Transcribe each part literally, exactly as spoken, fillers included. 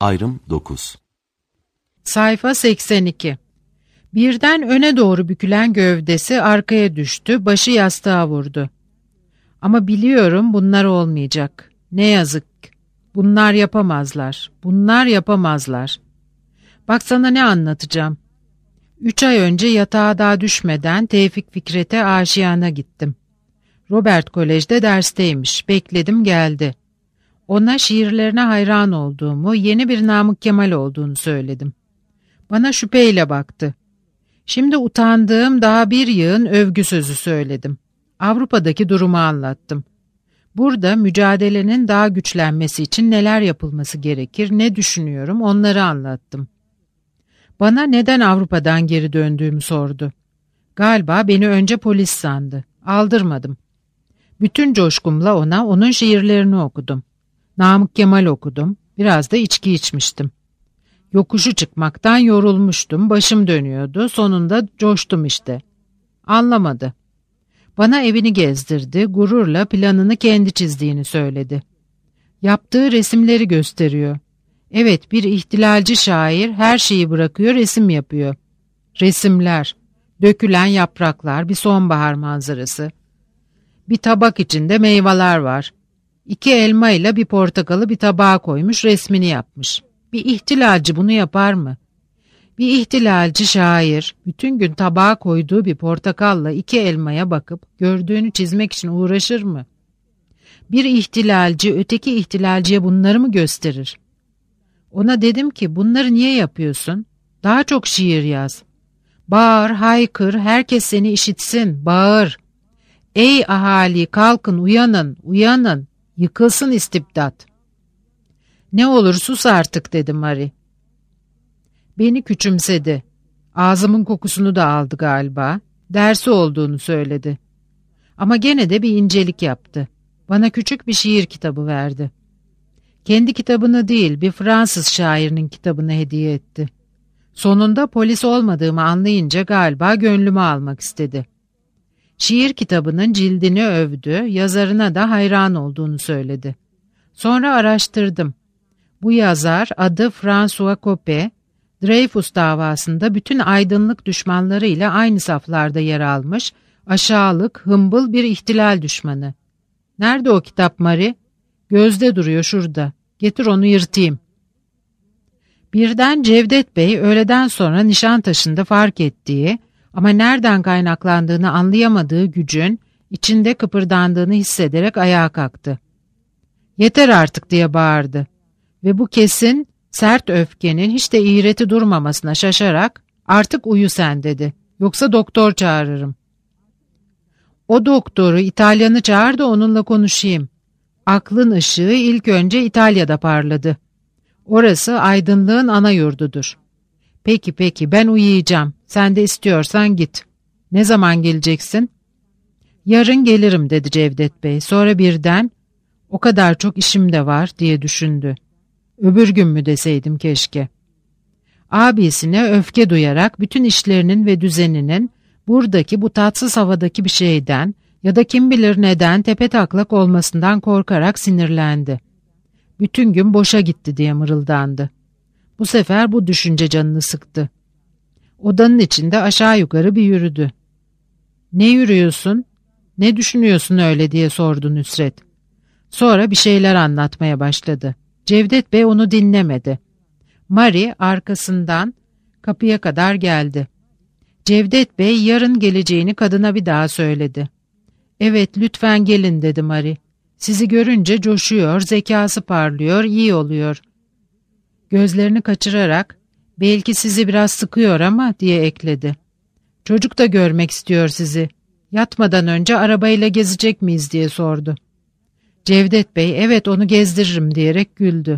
Ayrım dokuz. Sayfa seksen iki. Birden öne doğru bükülen gövdesi arkaya düştü, başı yastığa vurdu. Ama biliyorum bunlar olmayacak. Ne yazık. Bunlar yapamazlar. Bunlar yapamazlar. Bak sana ne anlatacağım. Üç ay önce yatağa daha düşmeden Tevfik Fikret'e aşiyana gittim. Robert Kolej'de dersteymiş. Bekledim, geldi. Ona şiirlerine hayran olduğumu, yeni bir Namık Kemal olduğunu söyledim. Bana şüpheyle baktı. Şimdi utandığım daha bir yığın övgü sözü söyledim. Avrupa'daki durumu anlattım. Burada mücadelenin daha güçlenmesi için neler yapılması gerekir, ne düşünüyorum onları anlattım. Bana neden Avrupa'dan geri döndüğümü sordu. Galiba beni önce polis sandı. Aldırmadım. Bütün coşkumla ona onun şiirlerini okudum. Namık Kemal okudum. Biraz da içki içmiştim. Yokuşu çıkmaktan yorulmuştum. Başım dönüyordu. Sonunda coştum işte. Anlamadı. Bana evini gezdirdi. Gururla planını kendi çizdiğini söyledi. Yaptığı resimleri gösteriyor. Evet, bir ihtilalci şair her şeyi bırakıyor, resim yapıyor. Resimler, dökülen yapraklar, bir sonbahar manzarası. Bir tabak içinde meyveler var. İki elma ile bir portakalı bir tabağa koymuş, resmini yapmış. Bir ihtilalci bunu yapar mı? Bir ihtilalci şair bütün gün tabağa koyduğu bir portakalla iki elmaya bakıp gördüğünü çizmek için uğraşır mı? Bir ihtilalci öteki ihtilalciye bunları mı gösterir? Ona dedim ki bunları niye yapıyorsun? Daha çok şiir yaz. Bağır, haykır, herkes seni işitsin, bağır. Ey ahali, kalkın, uyanın, uyanın, yıkılsın istibdat. Ne olur sus artık dedi Marie. Beni küçümsedi. Ağzımın kokusunu da aldı galiba. Dersi olduğunu söyledi. Ama gene de bir incelik yaptı. Bana küçük bir şiir kitabı verdi. Kendi kitabını değil, bir Fransız şairinin kitabını hediye etti. Sonunda polis olmadığımı anlayınca galiba gönlümü almak istedi. Şiir kitabının cildini övdü, yazarına da hayran olduğunu söyledi. Sonra araştırdım. Bu yazar adı François Coppe, Dreyfus davasında bütün aydınlık düşmanlarıyla aynı saflarda yer almış, aşağılık, hımbıl bir ihtilal düşmanı. Nerede o kitap Marie? Gözde duruyor şurada. Getir onu yırtayım. Birden Cevdet Bey öğleden sonra Nişantaşı'nda fark ettiği ama nereden kaynaklandığını anlayamadığı gücün içinde kıpırdandığını hissederek ayağa kalktı. Yeter artık diye bağırdı ve bu kesin sert öfkenin hiç de iğreti durmamasına şaşarak artık uyu sen dedi. Yoksa doktor çağırırım. O doktoru İtalyanı çağır da onunla konuşayım. Aklın ışığı ilk önce İtalya'da parladı. Orası aydınlığın ana yurdudur. Peki peki ben uyuyacağım. Sen de istiyorsan git. Ne zaman geleceksin? Yarın gelirim dedi Cevdet Bey. Sonra birden o kadar çok işim de var diye düşündü. Öbür gün mü deseydim keşke. Abisine öfke duyarak bütün işlerinin ve düzeninin buradaki bu tatsız havadaki bir şeyden ya da kim bilir neden tepetaklak olmasından korkarak sinirlendi. Bütün gün boşa gitti diye mırıldandı. Bu sefer bu düşünce canını sıktı. Odanın içinde aşağı yukarı bir yürüdü. Ne yürüyorsun? Ne düşünüyorsun öyle diye sordu Nusret. Sonra bir şeyler anlatmaya başladı. Cevdet Bey onu dinlemedi. Marie arkasından kapıya kadar geldi. Cevdet Bey yarın geleceğini kadına bir daha söyledi. Evet lütfen gelin dedi Marie. Sizi görünce coşuyor, zekası parlıyor, iyi oluyor. Gözlerini kaçırarak belki sizi biraz sıkıyor ama diye ekledi. Çocuk da görmek istiyor sizi. Yatmadan önce arabayla gezecek miyiz diye sordu. Cevdet Bey evet onu gezdiririm diyerek güldü.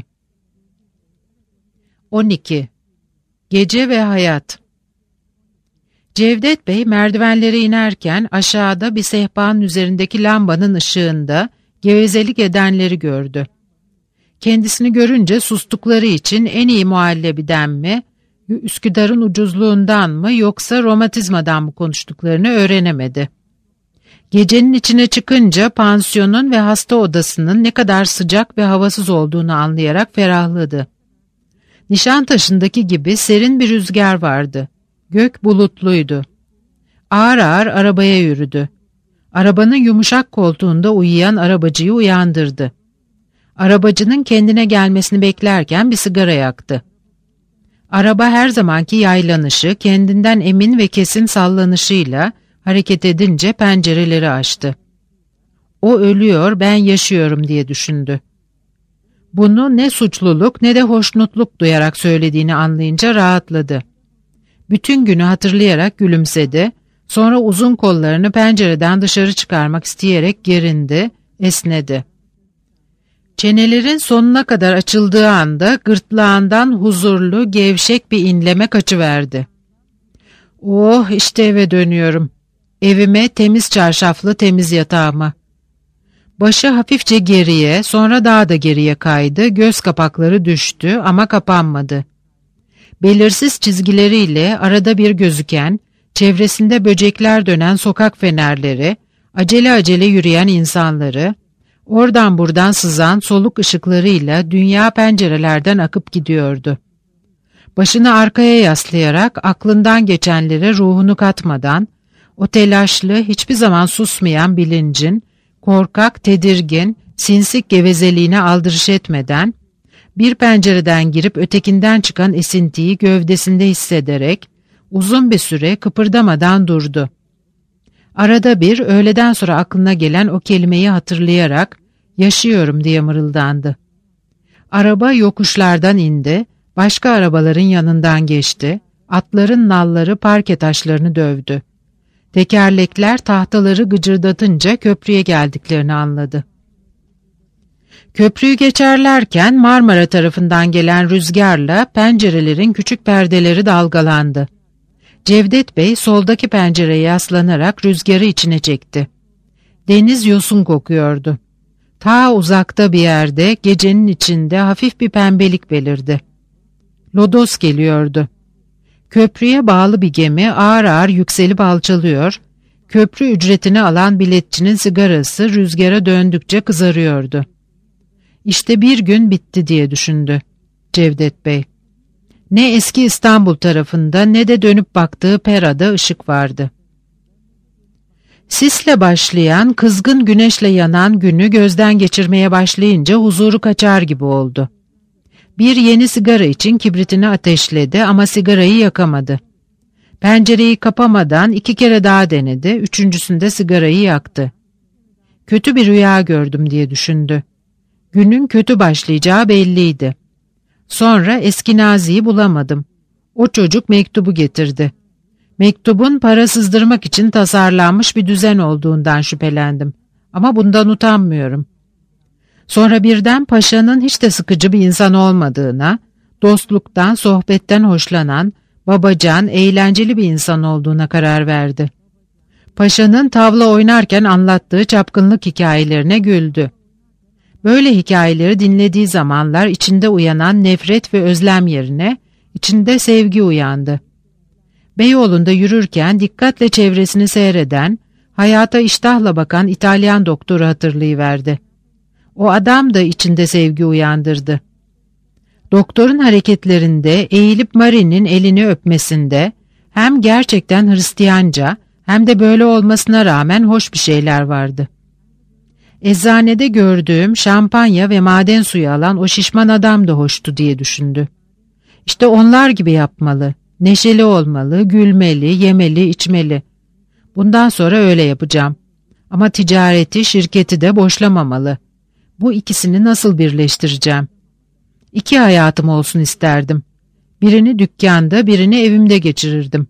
on iki. Gece ve hayat. Cevdet Bey merdivenlere inerken aşağıda bir sehpanın üzerindeki lambanın ışığında gevezelik edenleri gördü. Kendisini görünce sustukları için en iyi muhallebiden mi, Üsküdar'ın ucuzluğundan mı yoksa romatizmadan mı konuştuklarını öğrenemedi. Gecenin içine çıkınca pansiyonun ve hasta odasının ne kadar sıcak ve havasız olduğunu anlayarak ferahladı. Nişantaşı'ndaki gibi serin bir rüzgar vardı. Gök bulutluydu. Ağır ağır arabaya yürüdü. Arabanın yumuşak koltuğunda uyuyan arabacıyı uyandırdı. Arabacının kendine gelmesini beklerken bir sigara yaktı. Araba her zamanki yaylanışı, kendinden emin ve kesin sallanışıyla hareket edince pencereleri açtı. O ölüyor, ben yaşıyorum diye düşündü. Bunu ne suçluluk ne de hoşnutluk duyarak söylediğini anlayınca rahatladı. Bütün günü hatırlayarak gülümsedi, sonra uzun kollarını pencereden dışarı çıkarmak isteyerek gerindi, esnedi. Çenelerin sonuna kadar açıldığı anda gırtlağından huzurlu, gevşek bir inleme kaçıverdi. Oh, işte eve dönüyorum. Evime, temiz çarşaflı, temiz yatağıma. Başı hafifçe geriye, sonra daha da geriye kaydı, göz kapakları düştü ama kapanmadı. Belirsiz çizgileriyle arada bir gözüken, çevresinde böcekler dönen sokak fenerleri, acele acele yürüyen insanları, oradan buradan sızan soluk ışıklarıyla dünya pencerelerden akıp gidiyordu. Başını arkaya yaslayarak aklından geçenlere ruhunu katmadan, o telaşlı, hiçbir zaman susmayan bilincin, korkak, tedirgin, sinsik gevezeliğine aldırış etmeden, bir pencereden girip ötekinden çıkan esintiyi gövdesinde hissederek, uzun bir süre kıpırdamadan durdu. Arada bir öğleden sonra aklına gelen o kelimeyi hatırlayarak, yaşıyorum diye mırıldandı. Araba yokuşlardan indi, başka arabaların yanından geçti, atların nalları parke taşlarını dövdü. Tekerlekler tahtaları gıcırdatınca köprüye geldiklerini anladı. Köprüyü geçerlerken Marmara tarafından gelen rüzgarla pencerelerin küçük perdeleri dalgalandı. Cevdet Bey soldaki pencereye yaslanarak rüzgarı içine çekti. Deniz yosun kokuyordu. Ta uzakta bir yerde gecenin içinde hafif bir pembelik belirdi. Lodos geliyordu. Köprüye bağlı bir gemi ağır ağır yükselip alçalıyor, köprü ücretini alan biletçinin sigarası rüzgara döndükçe kızarıyordu. İşte bir gün bitti diye düşündü Cevdet Bey. Ne eski İstanbul tarafında ne de dönüp baktığı Pera'da ışık vardı. Sisle başlayan, kızgın güneşle yanan günü gözden geçirmeye başlayınca huzuru kaçar gibi oldu. Bir yeni sigara için kibritini ateşledi ama sigarayı yakamadı. Pencereyi kapamadan iki kere daha denedi, üçüncüsünde sigarayı yaktı. Kötü bir rüya gördüm diye düşündü. Günün kötü başlayacağı belliydi. Sonra eski Nazi'yi bulamadım. O çocuk mektubu getirdi. Mektubun para sızdırmak için tasarlanmış bir düzen olduğundan şüphelendim. Ama bundan utanmıyorum. Sonra birden paşanın hiç de sıkıcı bir insan olmadığına, dostluktan, sohbetten hoşlanan, babacan, eğlenceli bir insan olduğuna karar verdi. Paşanın tavla oynarken anlattığı çapkınlık hikayelerine güldü. Böyle hikayeleri dinlediği zamanlar içinde uyanan nefret ve özlem yerine içinde sevgi uyandı. Beyoğlu'nda yürürken dikkatle çevresini seyreden, hayata iştahla bakan İtalyan doktoru hatırlayıverdi. O adam da içinde sevgi uyandırdı. Doktorun hareketlerinde, eğilip Marie'nin elini öpmesinde hem gerçekten Hristiyanca hem de böyle olmasına rağmen hoş bir şeyler vardı. Eczanede gördüğüm şampanya ve maden suyu alan o şişman adam da hoştu diye düşündü. İşte onlar gibi yapmalı, neşeli olmalı, gülmeli, yemeli, içmeli. Bundan sonra öyle yapacağım. Ama ticareti, şirketi de boşlamamalı. Bu ikisini nasıl birleştireceğim? İki hayatım olsun isterdim. Birini dükkanda, birini evimde geçirirdim.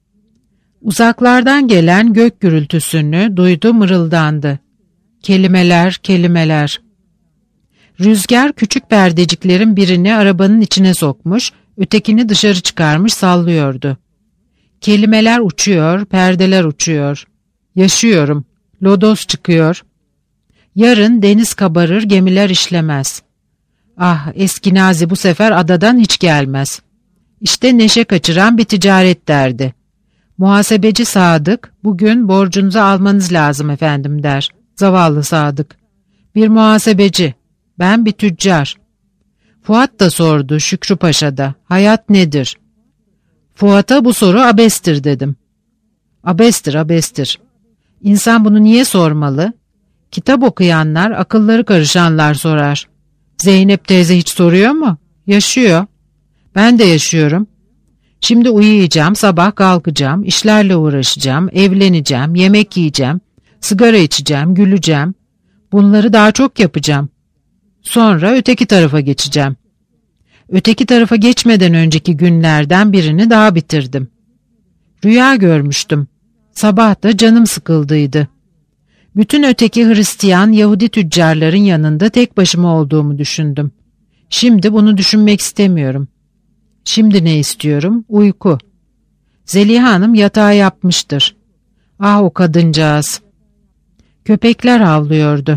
Uzaklardan gelen gök gürültüsünü duydu, mırıldandı. Kelimeler, kelimeler. Rüzgar küçük perdeciklerin birini arabanın içine sokmuş, ötekini dışarı çıkarmış sallıyordu. Kelimeler uçuyor, perdeler uçuyor. Yaşıyorum, lodos çıkıyor. Yarın deniz kabarır, gemiler işlemez. Ah, eski Nazi bu sefer adadan hiç gelmez. İşte neşe kaçıran bir ticaret derdi. Muhasebeci Sadık, bugün borcunuzu almanız lazım efendim der. Zavallı Sadık. Bir muhasebeci, ben bir tüccar. Fuat da sordu, Şükrü Paşa da. Hayat nedir? Fuat'a bu soru abestir dedim. Abestir, abestir. İnsan bunu niye sormalı? Kitap okuyanlar, akılları karışanlar sorar. Zeynep teyze hiç soruyor mu? Yaşıyor. Ben de yaşıyorum. Şimdi uyuyacağım, sabah kalkacağım, işlerle uğraşacağım, evleneceğim, yemek yiyeceğim, sigara içeceğim, güleceğim. Bunları daha çok yapacağım. Sonra öteki tarafa geçeceğim. Öteki tarafa geçmeden önceki günlerden birini daha bitirdim. Rüya görmüştüm. Sabah da canım sıkıldıydı. Bütün öteki Hristiyan, Yahudi tüccarların yanında tek başıma olduğumu düşündüm. Şimdi bunu düşünmek istemiyorum. Şimdi ne istiyorum? Uyku. Zeliha Hanım yatağı yapmıştır. Ah o kadıncağız. Köpekler havlıyordu.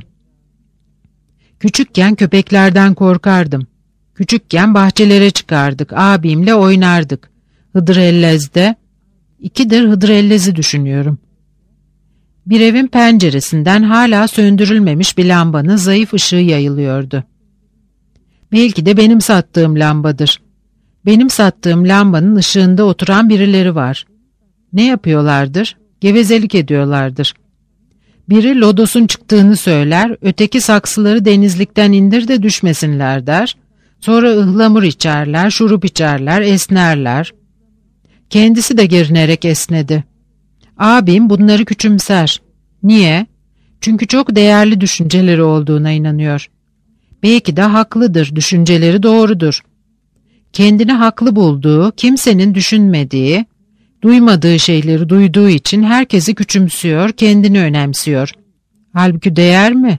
Küçükken köpeklerden korkardım. Küçükken bahçelere çıkardık, abimle oynardık. Hıdrellez'de. İkidir Hıdrellez'i düşünüyorum. Bir evin penceresinden hala söndürülmemiş bir lambanın zayıf ışığı yayılıyordu. Belki de benim sattığım lambadır. Benim sattığım lambanın ışığında oturan birileri var. Ne yapıyorlardır? Gevezelik ediyorlardır. Biri lodosun çıktığını söyler, öteki saksıları denizlikten indir de düşmesinler der. Sonra ıhlamur içerler, şurup içerler, esnerler. Kendisi de gerinerek esnedi. Abim bunları küçümser. Niye? Çünkü çok değerli düşünceleri olduğuna inanıyor. Belki de haklıdır, düşünceleri doğrudur. Kendini haklı bulduğu, kimsenin düşünmediği, duymadığı şeyleri duyduğu için herkesi küçümsüyor, kendini önemsiyor. Halbuki değer mi?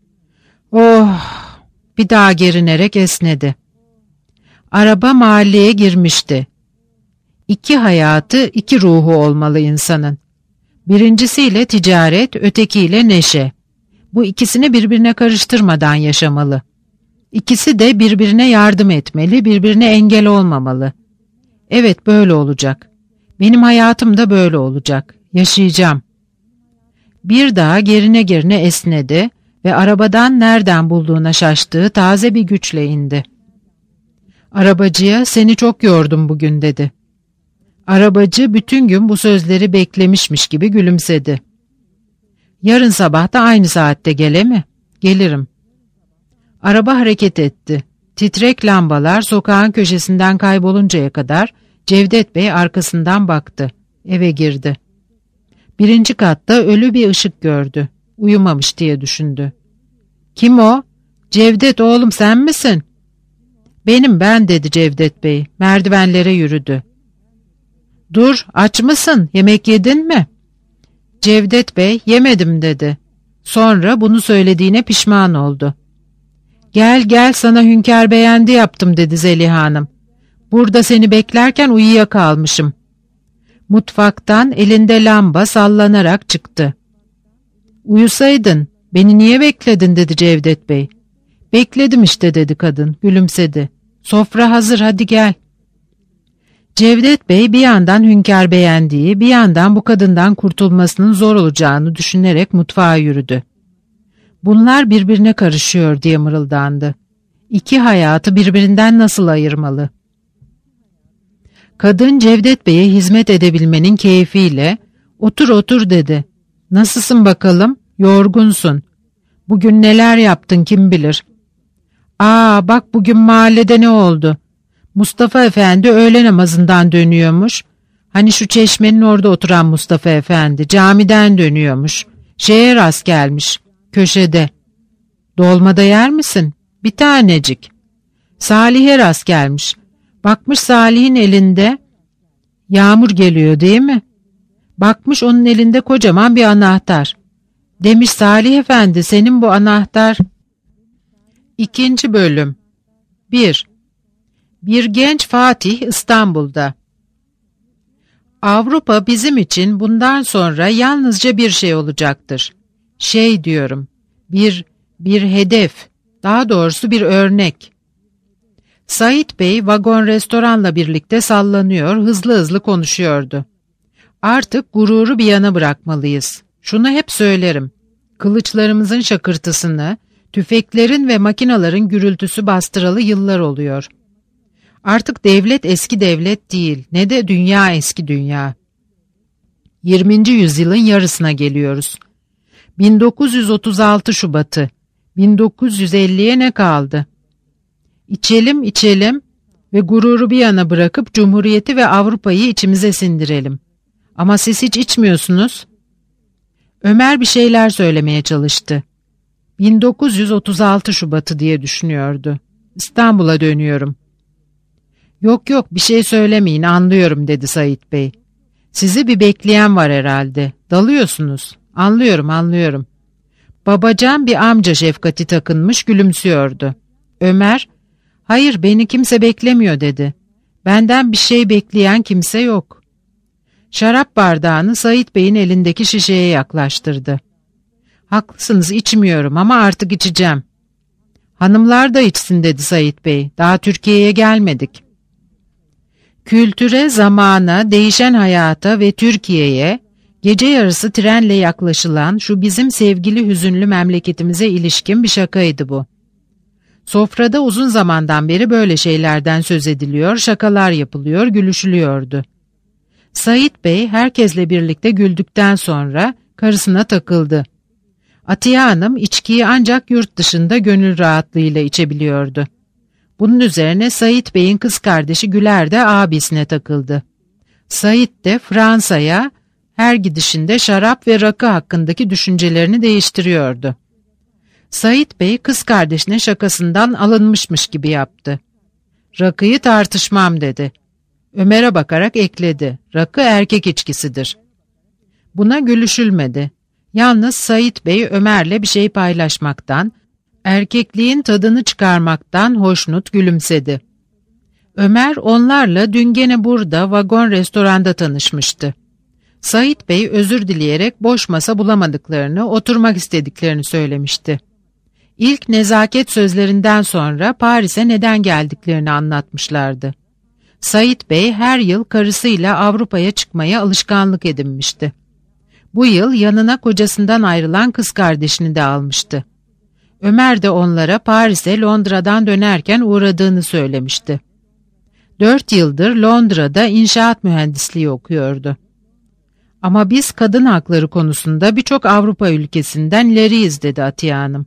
Oh! Bir daha gerinerek esnedi. Araba mahalleye girmişti. İki hayatı, iki ruhu olmalı insanın. Birincisiyle ticaret, ötekiyle neşe. Bu ikisini birbirine karıştırmadan yaşamalı. İkisi de birbirine yardım etmeli, birbirine engel olmamalı. Evet, böyle olacak. Benim hayatım da böyle olacak. Yaşayacağım. Bir daha gerine gerine esnedi ve arabadan nereden bulduğuna şaştığı taze bir güçle indi. Arabacıya seni çok yordum bugün dedi. Arabacı bütün gün bu sözleri beklemişmiş gibi gülümsedi. Yarın sabah da aynı saatte gele mi? Gelirim. Araba hareket etti. Titrek lambalar sokağın köşesinden kayboluncaya kadar Cevdet Bey arkasından baktı. Eve girdi. Birinci katta ölü bir ışık gördü. Uyumamış diye düşündü. Kim o? Cevdet oğlum sen misin? Benim ben dedi Cevdet Bey. Merdivenlere yürüdü. Dur aç mısın? Yemek yedin mi? Cevdet Bey yemedim dedi. Sonra bunu söylediğine pişman oldu. Gel gel sana hünkâr beğendi yaptım dedi Zeliha Hanım. Burada seni beklerken uyuyakalmışım. Mutfaktan elinde lamba sallanarak çıktı. Uyusaydın, beni niye bekledin dedi Cevdet Bey. Bekledim işte dedi kadın, gülümsedi. Sofra hazır hadi gel. Cevdet Bey bir yandan hünkâr beğendiği, bir yandan bu kadından kurtulmasının zor olacağını düşünerek mutfağa yürüdü. Bunlar birbirine karışıyor diye mırıldandı. İki hayatı birbirinden nasıl ayırmalı? Kadın Cevdet Bey'e hizmet edebilmenin keyfiyle otur otur dedi. Nasılsın bakalım? Yorgunsun. Bugün neler yaptın kim bilir. Aa bak bugün mahallede ne oldu? Mustafa Efendi öğle namazından dönüyormuş. Hani şu çeşmenin orada oturan Mustafa Efendi camiden dönüyormuş. Şeye rast gelmiş. Köşede. Dolmada yer misin? Bir tanecik. Salih'e rast gelmiş. Bakmış Salih'in elinde yağmur geliyor değil mi? Bakmış onun elinde kocaman bir anahtar. Demiş Salih Efendi senin bu anahtar. İkinci bölüm. bir. Bir genç Fatih İstanbul'da. Avrupa bizim için bundan sonra yalnızca bir şey olacaktır. Şey diyorum, bir, bir hedef, daha doğrusu bir örnek. Sait Bey vagon restoranla birlikte sallanıyor, hızlı hızlı konuşuyordu. Artık gururu bir yana bırakmalıyız. Şunu hep söylerim. Kılıçlarımızın şakırtısını, Tüfeklerin ve makinaların gürültüsü bastıralı yıllar oluyor. Artık devlet eski devlet değil, ne de dünya eski dünya. yirminci yüzyılın yarısına geliyoruz. bin dokuz yüz otuz altı Şubat'ı, bin dokuz yüz elliye ne kaldı? İçelim içelim ve gururu bir yana bırakıp Cumhuriyeti ve Avrupa'yı içimize sindirelim. Ama siz hiç içmiyorsunuz. Ömer bir şeyler söylemeye çalıştı. bin dokuz yüz otuz altı Şubat'ı diye düşünüyordu. İstanbul'a dönüyorum. Yok yok bir şey söylemeyin, anlıyorum dedi Sait Bey. Sizi bir bekleyen var herhalde. Dalıyorsunuz. Anlıyorum anlıyorum. Babacan bir amca şefkati takınmış gülümsüyordu. Ömer, hayır beni kimse beklemiyor dedi. Benden bir şey bekleyen kimse yok. Şarap bardağını Sait Bey'in elindeki şişeye yaklaştırdı. Haklısınız, içmiyorum ama artık içeceğim. Hanımlar da içsin dedi Sait Bey. Daha Türkiye'ye gelmedik. Kültüre, zamana, değişen hayata ve Türkiye'ye gece yarısı trenle yaklaşılan şu bizim sevgili hüzünlü memleketimize ilişkin bir şakaydı bu. Sofrada uzun zamandan beri böyle şeylerden söz ediliyor, şakalar yapılıyor, gülüşülüyordu. Sait Bey herkesle birlikte güldükten sonra karısına takıldı. Atiye Hanım içkiyi ancak yurt dışında gönül rahatlığıyla içebiliyordu. Bunun üzerine Sait Bey'in kız kardeşi Güler de abisine takıldı. Sait de Fransa'ya her gidişinde şarap ve rakı hakkındaki düşüncelerini değiştiriyordu. Sait Bey kız kardeşine şakasından alınmışmış gibi yaptı. Rakıyı tartışmam dedi. Ömer'e bakarak ekledi. Rakı erkek içkisidir. Buna gülüşülmedi. Yalnız Sait Bey Ömer'le bir şey paylaşmaktan, erkekliğin tadını çıkarmaktan hoşnut gülümsedi. Ömer onlarla dün gene burada vagon restoranda tanışmıştı. Sait Bey özür dileyerek boş masa bulamadıklarını, oturmak istediklerini söylemişti. İlk nezaket sözlerinden sonra Paris'e neden geldiklerini anlatmışlardı. Sait Bey her yıl karısıyla Avrupa'ya çıkmaya alışkanlık edinmişti. Bu yıl yanına kocasından ayrılan kız kardeşini de almıştı. Ömer de onlara Paris'e Londra'dan dönerken uğradığını söylemişti. Dört yıldır Londra'da inşaat mühendisliği okuyordu. Ama biz kadın hakları konusunda birçok Avrupa ülkesinden ileriyiz dedi Atiye Hanım.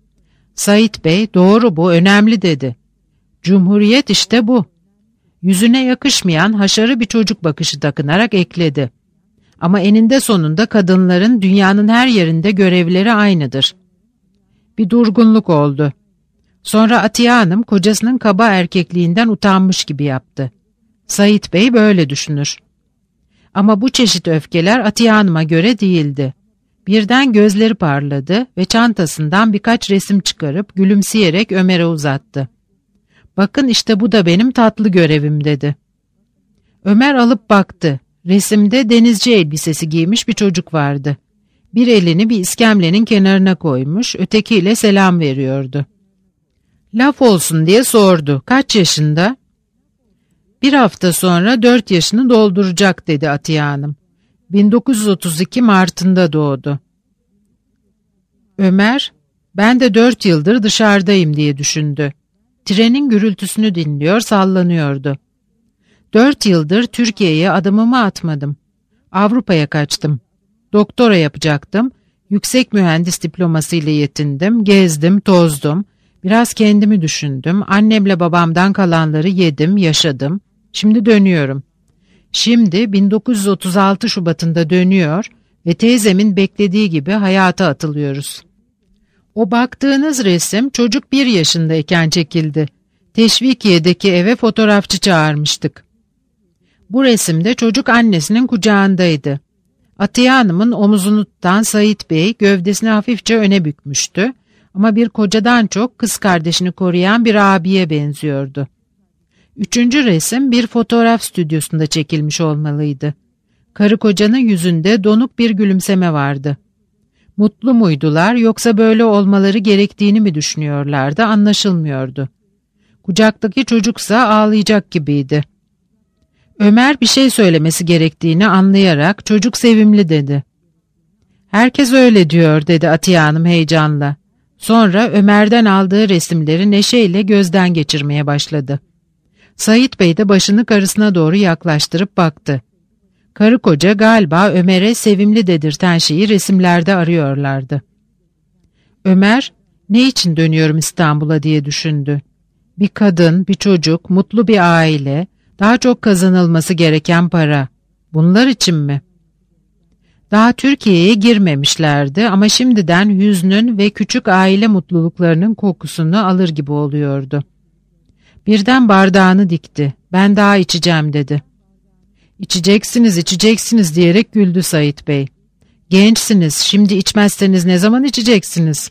Sait Bey doğru bu önemli dedi. Cumhuriyet işte bu. Yüzüne yakışmayan haşarı bir çocuk bakışı takınarak ekledi. Ama eninde sonunda kadınların dünyanın her yerinde görevleri aynıdır. Bir durgunluk oldu. Sonra Atiye Hanım kocasının kaba erkekliğinden utanmış gibi yaptı. Sait Bey böyle düşünür. Ama bu çeşit öfkeler Atiye Hanım'a göre değildi. Birden gözleri parladı ve çantasından birkaç resim çıkarıp gülümseyerek Ömer'e uzattı. Bakın işte bu da benim tatlı görevim dedi. Ömer alıp baktı. Resimde denizci elbisesi giymiş bir çocuk vardı. Bir elini bir iskemlenin kenarına koymuş, ötekiyle selam veriyordu. Laf olsun diye sordu. Kaç yaşında? Bir hafta sonra dört yaşını dolduracak dedi Atiye Hanım. bin dokuz yüz otuz iki Mart'ında doğdu. Ömer, ben de dört yıldır dışarıdayım diye düşündü. Trenin gürültüsünü dinliyor, sallanıyordu. Dört yıldır Türkiye'ye adımımı atmadım. Avrupa'ya kaçtım. Doktora yapacaktım. Yüksek mühendis diplomasıyla yetindim. Gezdim, tozdum. Biraz kendimi düşündüm. Annemle babamdan kalanları yedim, yaşadım. Şimdi dönüyorum. Şimdi bin dokuz yüz otuz altı Şubat'ında dönüyor ve teyzemin beklediği gibi hayata atılıyoruz. O baktığınız resim çocuk bir yaşındayken çekildi. Teşvikiye'deki eve fotoğrafçı çağırmıştık. Bu resimde çocuk annesinin kucağındaydı. Atiye Hanım'ın omuzunu tutan Sait Bey gövdesini hafifçe öne bükmüştü ama bir kocadan çok kız kardeşini koruyan bir abiye benziyordu. Üçüncü resim bir fotoğraf stüdyosunda çekilmiş olmalıydı. Karı kocanın yüzünde donuk bir gülümseme vardı. Mutlu muydular yoksa böyle olmaları gerektiğini mi düşünüyorlardı anlaşılmıyordu. Kucaktaki çocuksa ağlayacak gibiydi. Ömer bir şey söylemesi gerektiğini anlayarak çocuk sevimli dedi. Herkes öyle diyor dedi Atiye Hanım heyecanla. Sonra Ömer'den aldığı resimleri neşeyle gözden geçirmeye başladı. Sait Bey de başını karısına doğru yaklaştırıp baktı. Karı koca galiba Ömer'e sevimli dedirten şeyi resimlerde arıyorlardı. Ömer, ne için dönüyorum İstanbul'a diye düşündü. Bir kadın, bir çocuk, mutlu bir aile, daha çok kazanılması gereken para. Bunlar için mi? Daha Türkiye'ye girmemişlerdi ama şimdiden hüznün ve küçük aile mutluluklarının kokusunu alır gibi oluyordu. Birden bardağını dikti. Ben daha içeceğim dedi. İçeceksiniz, içeceksiniz diyerek güldü Sait Bey. Gençsiniz, şimdi içmezseniz ne zaman içeceksiniz?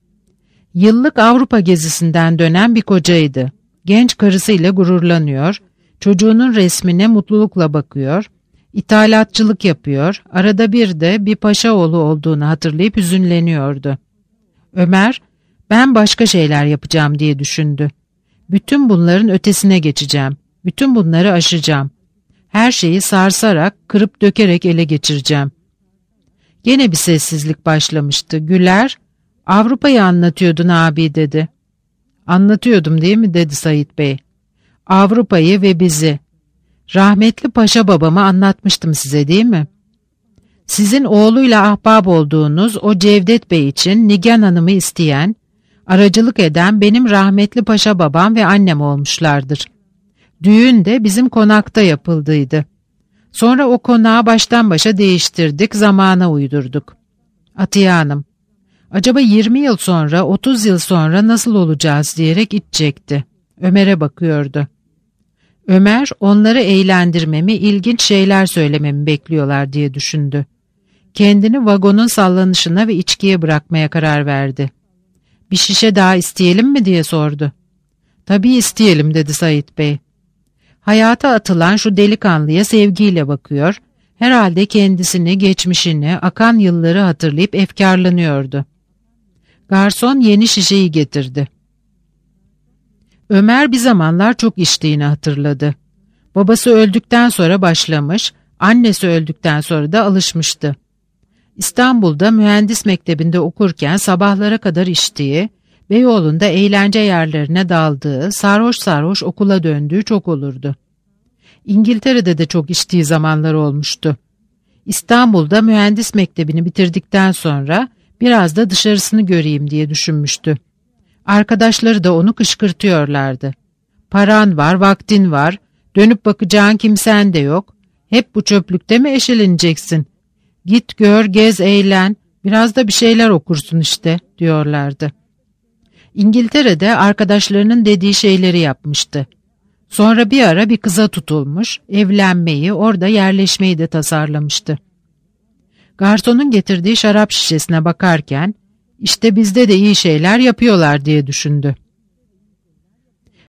Yıllık Avrupa gezisinden dönen bir kocaydı. Genç karısıyla gururlanıyor, çocuğunun resmine mutlulukla bakıyor, ithalatçılık yapıyor, arada bir de bir paşaoğlu olduğunu hatırlayıp hüzünleniyordu. Ömer, ben başka şeyler yapacağım diye düşündü. Bütün bunların ötesine geçeceğim, bütün bunları aşacağım. Her şeyi sarsarak, kırıp dökerek ele geçireceğim. Gene bir sessizlik başlamıştı. Güler, Avrupa'yı anlatıyordun abi dedi. Anlatıyordum değil mi dedi Sait Bey. Avrupa'yı ve bizi. Rahmetli paşa babamı anlatmıştım size değil mi? Sizin oğluyla ahbap olduğunuz o Cevdet Bey için Nigan Hanım'ı isteyen, aracılık eden benim rahmetli paşa babam ve annem olmuşlardır. Düğün de bizim konakta yapıldıydı. Sonra o konağı baştan başa değiştirdik, zamana uydurduk. Atiye Hanım, acaba yirmi yıl sonra, otuz yıl sonra nasıl olacağız diyerek iç çekti. Ömer'e bakıyordu. Ömer, onları eğlendirmemi, ilginç şeyler söylememi bekliyorlar diye düşündü. Kendini vagonun sallanışına ve içkiye bırakmaya karar verdi. Bir şişe daha isteyelim mi diye sordu. Tabii isteyelim dedi Sait Bey. Hayata atılan şu delikanlıya sevgiyle bakıyor, herhalde kendisini, geçmişini, akan yılları hatırlayıp efkarlanıyordu. Garson yeni şişeyi getirdi. Ömer bir zamanlar çok içtiğini hatırladı. Babası öldükten sonra başlamış, annesi öldükten sonra da alışmıştı. İstanbul'da mühendis mektebinde okurken sabahlara kadar içtiği, Beyoğlu'nda eğlence yerlerine daldığı, sarhoş sarhoş okula döndüğü çok olurdu. İngiltere'de de çok içtiği zamanlar olmuştu. İstanbul'da mühendis mektebini bitirdikten sonra biraz da dışarısını göreyim diye düşünmüştü. Arkadaşları da onu kışkırtıyorlardı. Paran var, vaktin var, dönüp bakacağın kimsen de yok. Hep bu çöplükte mi eşeleneceksin? Git gör, gez, eğlen, biraz da bir şeyler okursun işte diyorlardı. İngiltere'de arkadaşlarının dediği şeyleri yapmıştı. Sonra bir ara bir kıza tutulmuş, evlenmeyi, orada yerleşmeyi de tasarlamıştı. Garsonun getirdiği şarap şişesine bakarken, işte bizde de iyi şeyler yapıyorlar diye düşündü.